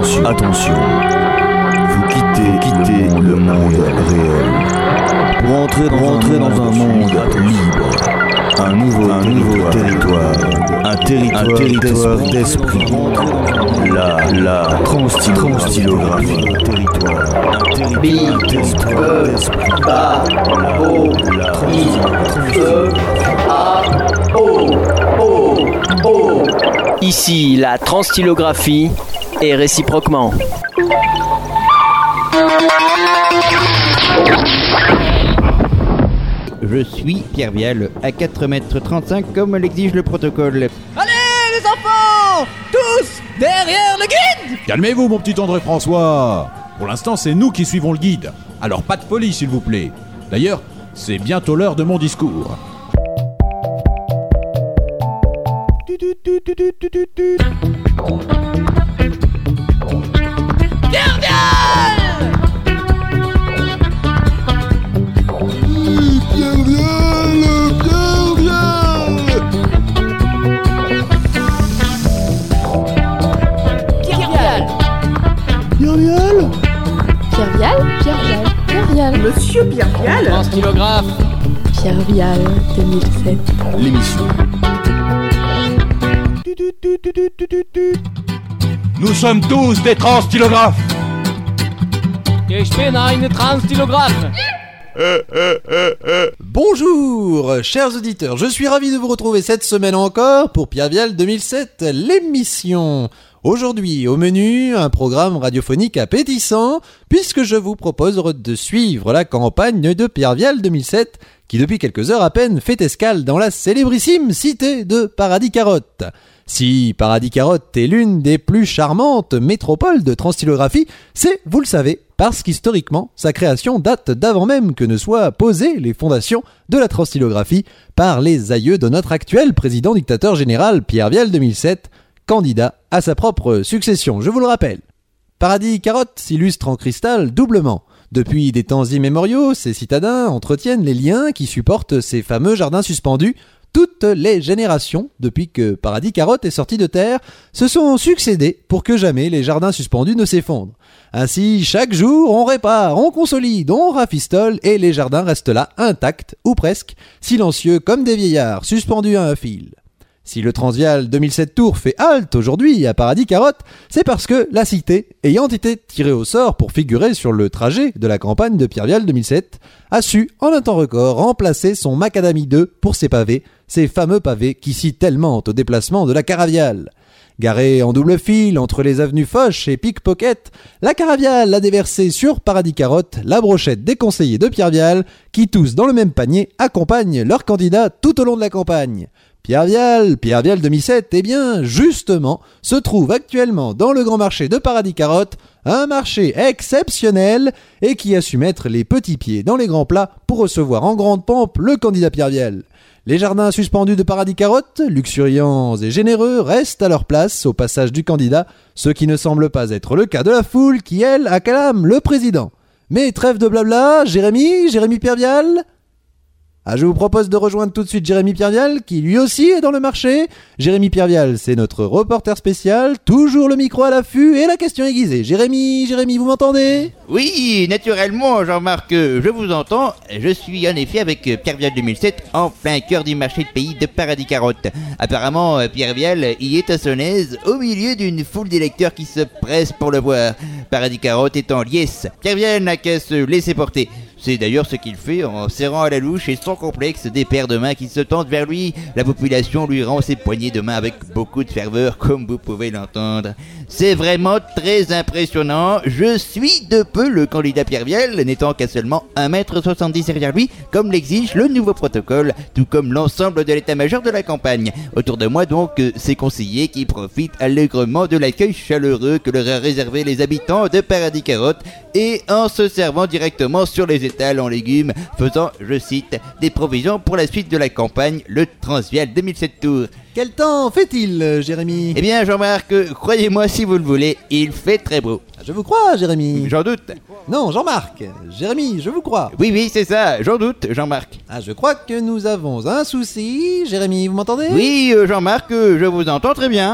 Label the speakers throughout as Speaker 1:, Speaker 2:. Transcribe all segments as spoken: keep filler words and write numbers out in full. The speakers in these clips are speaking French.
Speaker 1: Attention, attention. Vous quittez, quittez le monde réel pour entrer dans, entrer dans un monde libre. Un nouveau, un nouveau territoire, un territoire, un territoire d'esprit. La, la transstylographie.
Speaker 2: B, E, A, O, I, E, A, O, O, O.
Speaker 3: Ici, la transstylographie et réciproquement.
Speaker 4: Je suis Pierre Vial, à quatre mètres trente-cinq comme l'exige le protocole.
Speaker 5: Allez les enfants, tous derrière le guide.
Speaker 6: Calmez-vous mon petit André François. Pour l'instant c'est nous qui suivons le guide. Alors pas de folie s'il vous plaît. D'ailleurs, c'est bientôt l'heure de mon discours.
Speaker 5: Pierre Vial.
Speaker 7: Pierre Vial, Pierre Vial.
Speaker 5: Pierre Vial.
Speaker 7: Pierre Vial.
Speaker 8: Pierre Vial, Pierre Vial, Pierre Vial.
Speaker 9: Monsieur Pierre Vial.
Speaker 3: Transstylographe.
Speaker 8: Pierre Vial deux mille sept.
Speaker 1: L'émission.
Speaker 6: Nous sommes tous des transstylographes.
Speaker 3: Ich bin ein Transstylographe.
Speaker 7: Bonjour, chers auditeurs, je suis ravi de vous retrouver cette semaine encore pour Pierre Vial deux mille sept, l'émission. Aujourd'hui, au menu, un programme radiophonique appétissant, puisque je vous propose de suivre la campagne de Pierre Vial deux mille sept, qui depuis quelques heures à peine fait escale dans la célébrissime cité de Paradis Carotte. Si Paradis Carotte est l'une des plus charmantes métropoles de transstylographie, c'est, vous le savez, parce qu'historiquement, sa création date d'avant même que ne soient posées les fondations de la transstylographie par les aïeux de notre actuel président dictateur général Pierre Vial deux mille sept, candidat à sa propre succession, je vous le rappelle. Paradis Carotte s'illustre en cristal doublement. Depuis des temps immémoriaux, ses citadins entretiennent les liens qui supportent ces fameux jardins suspendus. Toutes les générations, depuis que Paradis Carotte est sorti de terre, se sont succédées pour que jamais les jardins suspendus ne s'effondrent. Ainsi, chaque jour, on répare, on consolide, on rafistole et les jardins restent là, intacts, ou presque, silencieux comme des vieillards, suspendus à un fil. Si le Transvial deux mille sept Tour fait halte aujourd'hui à Paradis Carotte, c'est parce que la cité, ayant été tirée au sort pour figurer sur le trajet de la campagne de Pierre Vial deux mille sept, a su, en un temps record, remplacer son Macadamie deux pour ses pavés, ces fameux pavés qui s'y tellement au déplacement de la Caraviale. Garée en double fil entre les avenues Foch et Pickpocket, la Caraviale a déversé sur Paradis Carotte la brochette des conseillers de Pierre Vial qui tous dans le même panier accompagnent leurs candidats tout au long de la campagne. Pierre Vial, Pierre Vial deux mille sept, eh bien, justement, se trouve actuellement dans le grand marché de Paradis Carotte, un marché exceptionnel et qui a su mettre les petits pieds dans les grands plats pour recevoir en grande pompe le candidat Pierre Vial. Les jardins suspendus de Paradis Carotte, luxuriants et généreux, restent à leur place au passage du candidat, ce qui ne semble pas être le cas de la foule qui, elle, acclame le président. Mais trêve de blabla, Jérémy, Jérémy Pierre Vial ? Ah, je vous propose de rejoindre tout de suite Jérémy Pierre Vial, qui lui aussi est dans le marché. Jérémy Pierre Vial, c'est notre reporter spécial, toujours le micro à l'affût et la question aiguisée. Jérémy, Jérémy, vous m'entendez ?
Speaker 4: Oui, naturellement, Jean-Marc, je vous entends. Je suis en effet avec Pierre Vial deux mille sept en plein cœur du marché de pays de Paradis Carotte. Apparemment, Pierre Vial y est à son aise au milieu d'une foule d'électeurs qui se pressent pour le voir. Paradis Carotte est en liesse. Pierre Vial n'a qu'à se laisser porter. C'est d'ailleurs ce qu'il fait en serrant à la louche et sans complexe des paires de mains qui se tendent vers lui. La population lui rend ses poignées de main avec beaucoup de ferveur, comme vous pouvez l'entendre. C'est vraiment très impressionnant. Je suis de peu le candidat Pierre Vial, n'étant qu'à seulement un mètre soixante-dix derrière lui, comme l'exige le nouveau protocole, tout comme l'ensemble de l'état-major de la campagne. Autour de moi donc, ces conseillers qui profitent allègrement de l'accueil chaleureux que leur a réservé les habitants de Paradis Carotte et en se servant directement sur les étals en légumes, faisant, je cite, des provisions pour la suite de la campagne, le Transvial deux mille sept Tour.
Speaker 7: Quel temps fait-il, Jérémy ?
Speaker 4: Eh bien, Jean-Marc, croyez-moi si vous le voulez, il fait très beau.
Speaker 7: Je vous crois, Jérémy.
Speaker 4: J'en doute.
Speaker 7: Non, Jean-Marc. Jérémy, je vous crois.
Speaker 4: Oui, oui, c'est ça, j'en doute, Jean-Marc.
Speaker 7: Ah, je crois que nous avons un souci. Jérémy, vous m'entendez ?
Speaker 4: Oui, euh, Jean-Marc, euh, je vous entends très bien.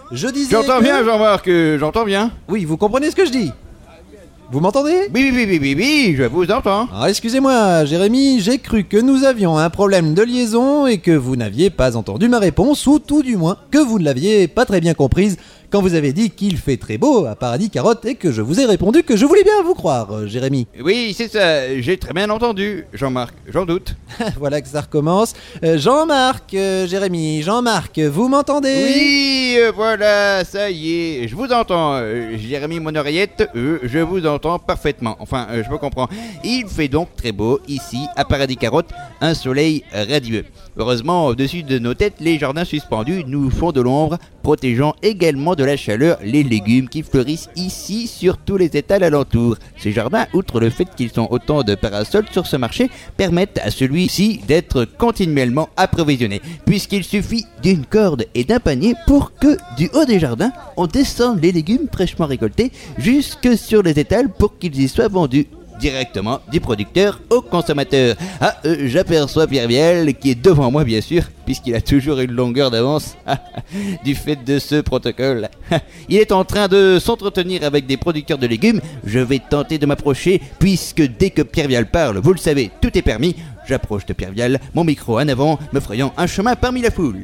Speaker 7: Je disais.
Speaker 4: J'entends
Speaker 7: que-
Speaker 4: bien, Jean-Marc, euh, j'entends bien.
Speaker 7: Oui, vous comprenez ce que je dis? Vous m'entendez?
Speaker 4: Oui, oui, oui, oui, oui, oui, je vous entends.
Speaker 7: Alors excusez-moi, Jérémy, j'ai cru que nous avions un problème de liaison et que vous n'aviez pas entendu ma réponse, ou tout du moins que vous ne l'aviez pas très bien comprise quand vous avez dit qu'il fait très beau à Paradis Carotte et que je vous ai répondu que je voulais bien vous croire, euh, Jérémy.
Speaker 4: Oui, c'est ça, j'ai très bien entendu, Jean-Marc, j'en doute.
Speaker 7: Voilà que ça recommence. Euh, Jean-Marc, euh, Jérémy, Jean-Marc, vous m'entendez?
Speaker 4: Oui, euh, voilà, ça y est, je vous entends. euh, Jérémy, mon oreillette, euh, je vous entends parfaitement. Enfin, euh, je me comprends. Il fait donc très beau ici, à Paradis Carotte, un soleil radieux. Heureusement, au-dessus de nos têtes, les jardins suspendus nous font de l'ombre, protégeant également de la chaleur les légumes qui fleurissent ici sur tous les étals alentours. Ces jardins, outre le fait qu'ils sont autant de parasols sur ce marché, permettent à celui-ci d'être continuellement approvisionné, puisqu'il suffit d'une corde et d'un panier pour que, du haut des jardins, on descende les légumes fraîchement récoltés jusque sur les étals pour qu'ils y soient vendus directement du producteur au consommateur. Ah, euh, j'aperçois Pierre Vielle qui est devant moi bien sûr, puisqu'il a toujours une longueur d'avance du fait de ce protocole. Il est en train de s'entretenir avec des producteurs de légumes. Je vais tenter de m'approcher, puisque dès que Pierre Vielle parle, vous le savez, tout est permis. J'approche de Pierre Vielle, mon micro en avant, me frayant un chemin parmi la foule.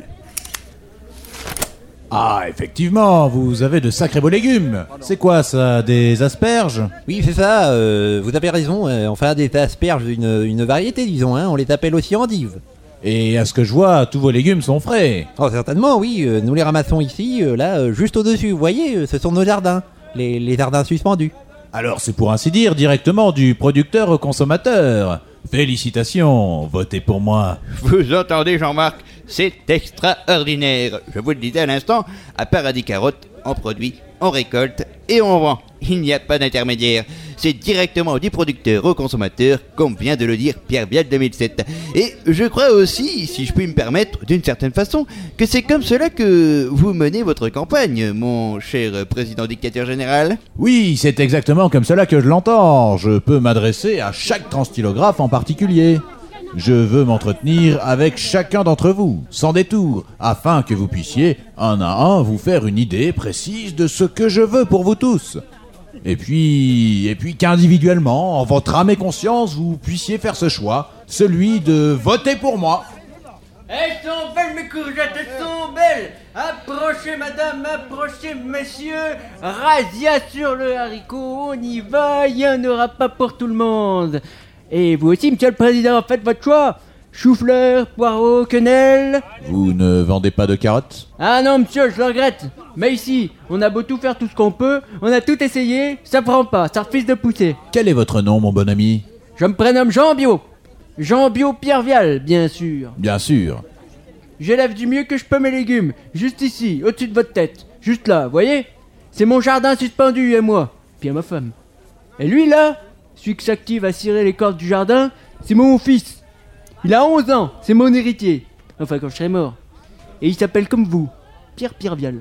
Speaker 6: Ah, effectivement, vous avez de sacrés beaux légumes. C'est quoi ça, des asperges?
Speaker 7: Oui, c'est ça, euh, vous avez raison. euh, enfin, des asperges, une, une variété, disons, hein, on les appelle aussi endives.
Speaker 6: Et à ce que je vois, tous vos légumes sont frais.
Speaker 7: Oh, certainement, oui, euh, nous les ramassons ici, euh, là, euh, juste au-dessus. Vous voyez, euh, ce sont nos jardins, les, les jardins suspendus.
Speaker 6: Alors c'est pour ainsi dire directement du producteur au consommateur. Félicitations, votez pour moi.
Speaker 4: Vous entendez Jean-Marc, c'est extraordinaire. Je vous le disais à l'instant, à Paradis Carotte, on produit, on récolte et on vend. Il n'y a pas d'intermédiaire. C'est directement du producteur au consommateur, comme vient de le dire Pierre Vielle deux mille sept. Et je crois aussi, si je puis me permettre, d'une certaine façon, que c'est comme cela que vous menez votre campagne, mon cher président dictateur général.
Speaker 6: Oui, c'est exactement comme cela que je l'entends. Je peux m'adresser à chaque transtylographe en particulier. Je veux m'entretenir avec chacun d'entre vous, sans détour, afin que vous puissiez, un à un, vous faire une idée précise de ce que je veux pour vous tous. Et puis, et puis qu'individuellement, en votre âme et conscience, vous puissiez faire ce choix, celui de voter pour moi.
Speaker 5: Elles sont belles mes courgettes, elles sont belles. Approchez madame, approchez messieurs. Razzia sur le haricot, on y va, il n'y en aura pas pour tout le monde. Et vous aussi, monsieur le président, faites votre choix. Chou-fleur, poireau, quenelle.
Speaker 6: Vous ne vendez pas de carottes?
Speaker 5: Ah non, monsieur, je le regrette. Mais ici, on a beau tout faire tout ce qu'on peut, on a tout essayé, ça prend pas, ça refuse de pousser.
Speaker 6: Quel est votre nom, mon bon ami?
Speaker 5: Je me prénomme Jean Bio. Jean Bio Pierre Vielle, bien sûr.
Speaker 6: Bien sûr.
Speaker 5: J'élève du mieux que je peux mes légumes, juste ici, au-dessus de votre tête. Juste là, voyez? C'est mon jardin suspendu et moi, puis à ma femme. Et lui là, celui qui s'active à cirer les cordes du jardin, c'est mon fils. Il a onze ans, c'est mon héritier. Enfin, quand je serai mort. Et il s'appelle comme vous, Pierre Pierre Vielle.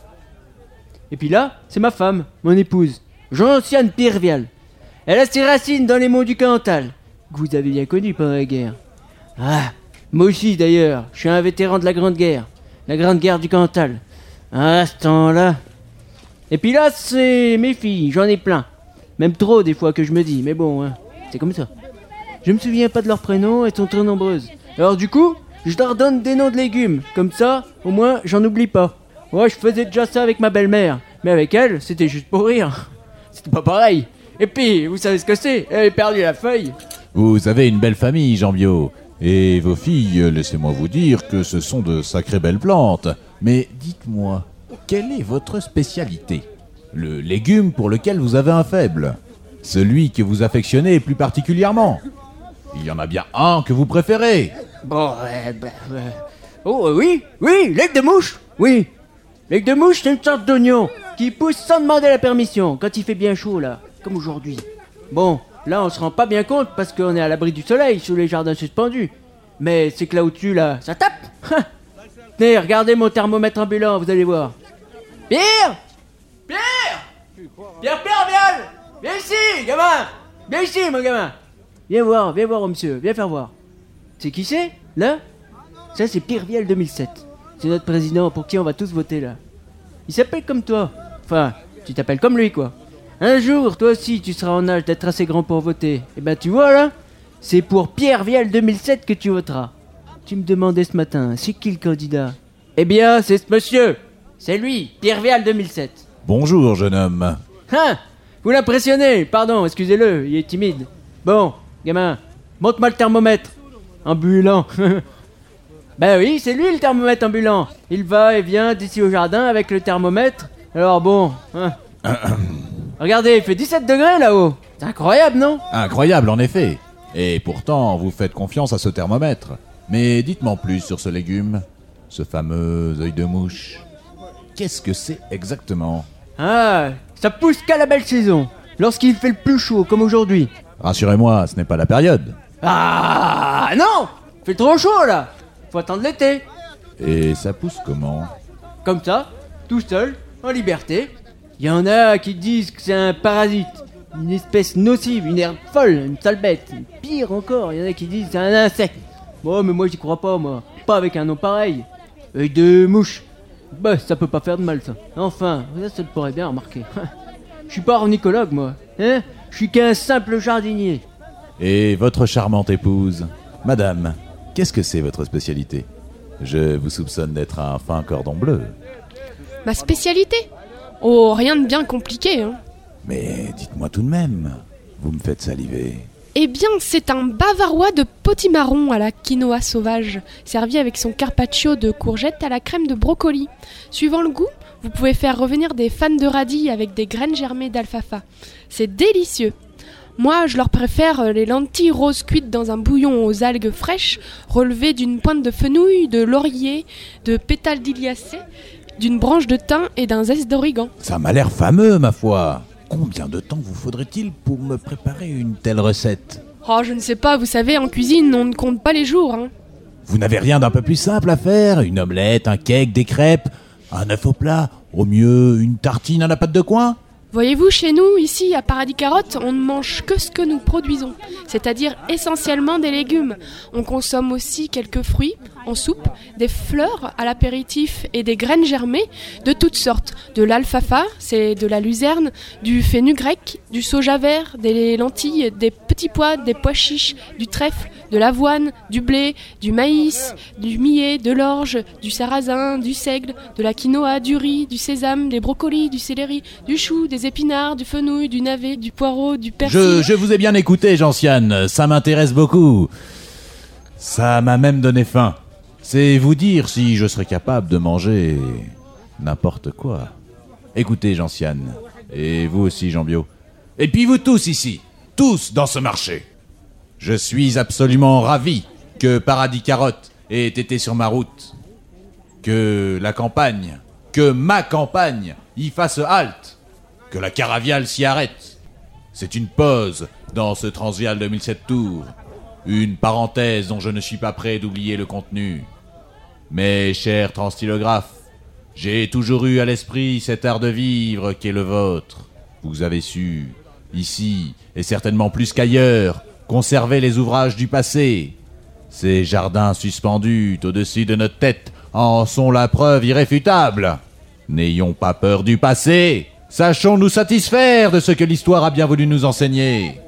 Speaker 5: Et puis là, c'est ma femme, mon épouse, Jean-Siane Pierre Vielle. Elle a ses racines dans les monts du Cantal, que vous avez bien connu pendant la guerre. Ah, moi aussi d'ailleurs, je suis un vétéran de la Grande Guerre, la Grande Guerre du Cantal. Ah, ce temps-là. Et puis là, c'est mes filles, j'en ai plein. Même trop des fois que je me dis, mais bon, hein, c'est comme ça. Je me souviens pas de leurs prénoms, elles sont très nombreuses. Alors du coup, je leur donne des noms de légumes, comme ça, au moins, j'en oublie pas. Ouais, je faisais déjà ça avec ma belle-mère, mais avec elle, c'était juste pour rire. C'était pas pareil. Et puis, vous savez ce que c'est? Elle a perdu la feuille.
Speaker 6: Vous avez une belle famille, Jean Bio. Et vos filles, laissez-moi vous dire que ce sont de sacrées belles plantes. Mais dites-moi, quelle est votre spécialité? Le légume pour lequel vous avez un faible? Celui que vous affectionnez plus particulièrement? Il y en a bien un que vous préférez?
Speaker 5: Bon, euh, bah, euh, oh, euh, oui, oui, l'aigle de mouche, oui. L'aigle de mouche, c'est une sorte d'oignon qui pousse sans demander la permission, quand il fait bien chaud, là, comme aujourd'hui. Bon, là, on se rend pas bien compte parce qu'on est à l'abri du soleil, sous les jardins suspendus. Mais c'est que là au-dessus, là, ça tape. Tenez, regardez mon thermomètre ambulant, vous allez voir. Pierre Pierre Pierre Pierre, viens Viens ici, gamin Viens ici, mon gamin. Viens voir, viens voir, monsieur, viens faire voir. C'est qui c'est, là? Ça, c'est Pierre Vielle deux mille sept. C'est notre président pour qui on va tous voter, là. Il s'appelle comme toi. Enfin, tu t'appelles comme lui, quoi. Un jour, toi aussi, tu seras en âge d'être assez grand pour voter. Et ben, tu vois, là, c'est pour Pierre Vial deux mille sept que tu voteras. Tu me demandais ce matin, c'est qui le candidat? Eh bien, c'est ce monsieur. C'est lui, Pierre Vial deux mille sept.
Speaker 6: Bonjour, jeune homme.
Speaker 5: Hein? Vous l'impressionnez, pardon, excusez-le, il est timide. Bon, gamin, montre-moi le thermomètre. Ambulant. Ben oui, c'est lui le thermomètre ambulant. Il va et vient d'ici au jardin avec le thermomètre. Alors bon, hein. Regardez, il fait dix-sept degrés là-haut. C'est incroyable, non?
Speaker 6: Incroyable, en effet. Et pourtant, vous faites confiance à ce thermomètre. Mais dites-moi en plus sur ce légume, ce fameux œil de mouche. Qu'est-ce que c'est exactement?
Speaker 5: Ah, ça pousse qu'à la belle saison, lorsqu'il fait le plus chaud, comme aujourd'hui.
Speaker 6: Rassurez-moi, ce n'est pas la période.
Speaker 5: Ah non! Il fait trop chaud là. Faut attendre l'été.
Speaker 6: Et ça pousse comment?
Speaker 5: Comme ça, tout seul, en liberté. Il y en a qui disent que c'est un parasite, une espèce nocive, une herbe folle, une sale bête. Pire encore, il y en a qui disent que c'est un insecte. Bon, mais moi j'y crois pas, moi. Pas avec un nom pareil. Œil de mouche. Bah, ça peut pas faire de mal, ça. Enfin, ça, ça le pourrait bien remarquer. Je suis pas ornithologue, moi. Hein? Je suis qu'un simple jardinier.
Speaker 6: Et votre charmante épouse? Madame, qu'est-ce que c'est votre spécialité? Je vous soupçonne d'être un fin cordon bleu.
Speaker 8: Ma spécialité? Oh, rien de bien compliqué, hein.
Speaker 6: Mais dites-moi tout de même, vous me faites saliver.
Speaker 8: Eh bien, c'est un bavarois de potimarron à la quinoa sauvage, servi avec son carpaccio de courgettes à la crème de brocoli. Suivant le goût, vous pouvez faire revenir des fans de radis avec des graines germées d'alfalfa. C'est délicieux. Moi, je leur préfère les lentilles roses cuites dans un bouillon aux algues fraîches, relevées d'une pointe de fenouil, de laurier, de pétales d'iliacée, d'une branche de thym et d'un zeste d'origan.
Speaker 6: Ça m'a l'air fameux, ma foi. Combien de temps vous faudrait-il pour me préparer une telle recette?
Speaker 8: Oh, je ne sais pas, vous savez, en cuisine, on ne compte pas les jours, hein.
Speaker 6: Vous n'avez rien d'un peu plus simple à faire? Une omelette, un cake, des crêpes, un œuf au plat, au mieux une tartine à la pâte de coin?
Speaker 8: Voyez-vous, chez nous, ici, à Paradis Carotte, on ne mange que ce que nous produisons, c'est-à-dire essentiellement des légumes. On consomme aussi quelques fruits en soupe, des fleurs à l'apéritif et des graines germées de toutes sortes. De l'alfalfa, c'est de la luzerne, du fenugrec, du soja vert, des lentilles, des petits pois, des pois chiches, du trèfle, de l'avoine, du blé, du maïs, du millet, de l'orge, du sarrasin, du seigle, de la quinoa, du riz, du sésame, des brocolis, du céleri, du chou, des épinards, du fenouil, du navet, du poireau, du persil.
Speaker 6: Je, je vous ai bien écouté, Gentiane, ça m'intéresse beaucoup. Ça m'a même donné faim. C'est vous dire si je serais capable de manger n'importe quoi. Écoutez, Gentiane, et vous aussi, Jean Bio, et puis vous tous ici, tous dans ce marché. Je suis absolument ravi que Paradis Carotte ait été sur ma route, que la campagne, que ma campagne y fasse halte, que la Caraviale s'y arrête. C'est une pause dans ce Transvial deux mille sept tours, une parenthèse dont je ne suis pas prêt d'oublier le contenu. Mais, cher transtylographe, j'ai toujours eu à l'esprit cet art de vivre qu'est le vôtre. Vous avez su, ici, et certainement plus qu'ailleurs, conserver les ouvrages du passé. Ces jardins suspendus au-dessus de notre tête en sont la preuve irréfutable. N'ayons pas peur du passé. Sachons nous satisfaire de ce que l'histoire a bien voulu nous enseigner.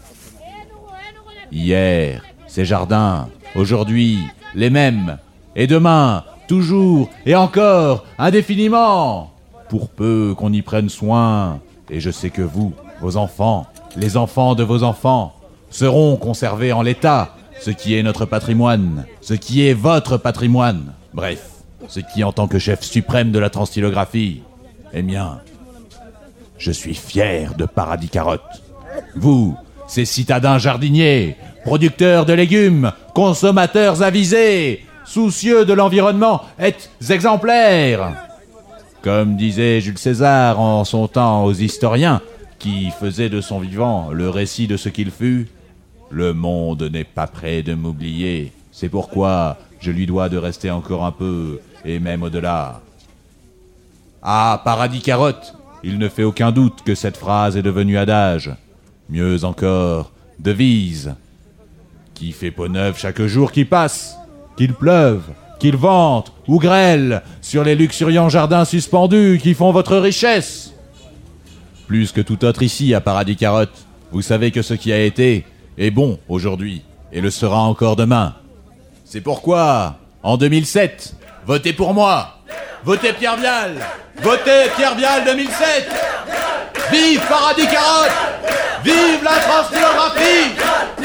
Speaker 6: Hier, ces jardins, aujourd'hui, les mêmes, et demain, toujours et encore, indéfiniment, pour peu qu'on y prenne soin. Et je sais que vous, vos enfants, les enfants de vos enfants, seront conservés en l'état, ce qui est notre patrimoine, ce qui est votre patrimoine, bref, ce qui en tant que chef suprême de la transtylographie, eh bien, je suis fier de Paradis Carotte. Vous, ces citadins jardiniers, producteurs de légumes, consommateurs avisés, soucieux de l'environnement, êtes exemplaires. Comme disait Jules César en son temps aux historiens, qui faisaient de son vivant le récit de ce qu'il fut, le monde n'est pas prêt de m'oublier. C'est pourquoi je lui dois de rester encore un peu, et même au-delà. Ah, Paradis Carotte, il ne fait aucun doute que cette phrase est devenue adage. Mieux encore, devise. Qui fait peau neuve chaque jour qui passe, qu'il pleuve, qu'ils vantent ou grêlent sur les luxuriants jardins suspendus qui font votre richesse. Plus que tout autre ici à Paradis Carotte, vous savez que ce qui a été est bon aujourd'hui et le sera encore demain. C'est pourquoi, en deux mille sept, votez pour moi. Votez Pierre Vial. Votez Pierre Vial deux mille sept. Vive Paradis Carotte. Vive la transtylographie.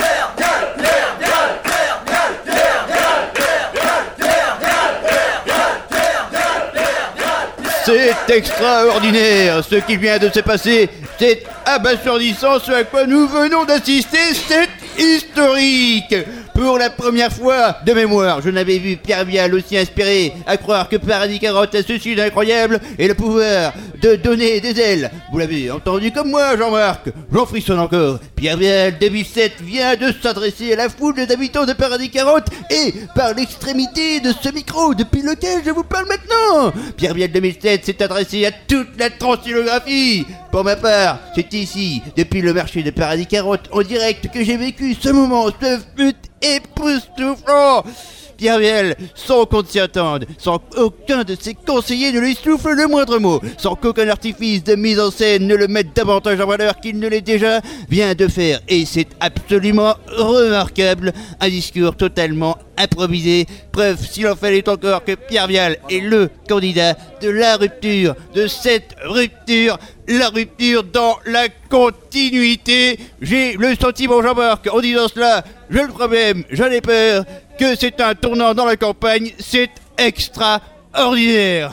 Speaker 4: C'est extraordinaire ce qui vient de se passer. C'est abasourdissant ce à quoi nous venons d'assister. C'est historique. Pour la première fois de mémoire, je n'avais vu Pierre Vial aussi inspiré à croire que Paradis Carotte a ceci d'incroyable et le pouvoir de donner des ailes. Vous l'avez entendu comme moi, Jean-Marc. J'en frissonne encore. Pierre Vial deux mille sept vient de s'adresser à la foule des habitants de Paradis Carotte et par l'extrémité de ce micro depuis lequel je vous parle maintenant. Pierre Vial deux mille sept s'est adressé à toute la transtylographie. Pour ma part, c'est ici, depuis le marché de Paradis Carotte, en direct, que j'ai vécu ce moment. Ce fut époustouflant. Pierre Vial, sans qu'on ne s'y attende, sans qu'aucun de ses conseillers ne lui souffle le moindre mot, sans qu'aucun artifice de mise en scène ne le mette davantage en valeur qu'il ne l'est déjà, vient de faire, et c'est absolument remarquable, un discours totalement improvisé, preuve s'il en fallait encore que Pierre Vial est le candidat de la rupture, de cette rupture, la rupture dans la continuité. J'ai le sentiment, Jean-Marc, en disant cela, j'ai le problème, j'en ai peur, que c'est un tournant dans la campagne, c'est extraordinaire.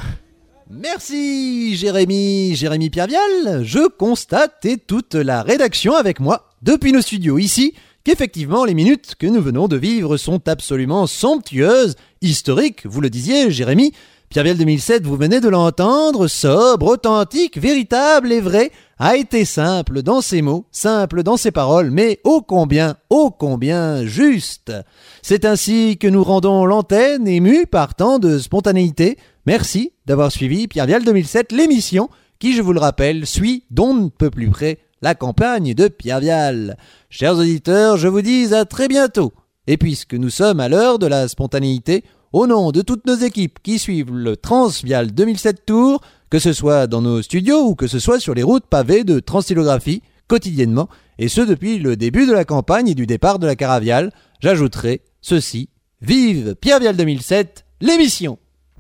Speaker 7: Merci Jérémy, Jérémy Pierre Vial. Je constate, et toute la rédaction avec moi, depuis nos studios ici, qu'effectivement les minutes que nous venons de vivre sont absolument somptueuses, historiques, vous le disiez Jérémy. Pierre Vial deux mille sept, vous venez de l'entendre, sobre, authentique, véritable et vrai, a été simple dans ses mots, simple dans ses paroles, mais ô combien, ô combien juste. C'est ainsi que nous rendons l'antenne émue par tant de spontanéité. Merci d'avoir suivi Pierre Vial deux mille sept, l'émission qui, je vous le rappelle, suit d'on ne peut plus près la campagne de Pierre Vial. Chers auditeurs, je vous dis à très bientôt. Et puisque nous sommes à l'heure de la spontanéité, au nom de toutes nos équipes qui suivent le Transvial deux mille sept Tour, que ce soit dans nos studios ou que ce soit sur les routes pavées de transtylographie, quotidiennement, et ce depuis le début de la campagne et du départ de la Caraviale, j'ajouterai ceci: vive Pierre Vial deux mille sept, l'émission!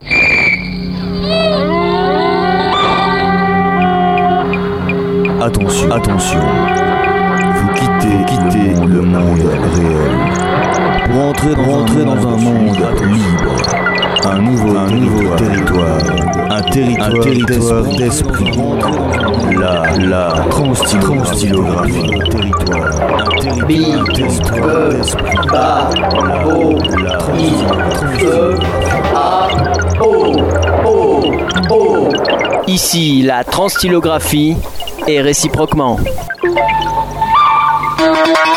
Speaker 1: Attention, attention. Vous quittez, quittez le monde réel pour entrer dans, entrer dans un monde libre. Un nouveau, un nouveau territoire, un territoire, un territoire d'esprit. La, la transtylographie, territoire, un territoire d'esprit.
Speaker 2: Ba, o, i, e, a, o, o, o.
Speaker 3: Ici, la transtylographie et réciproquement.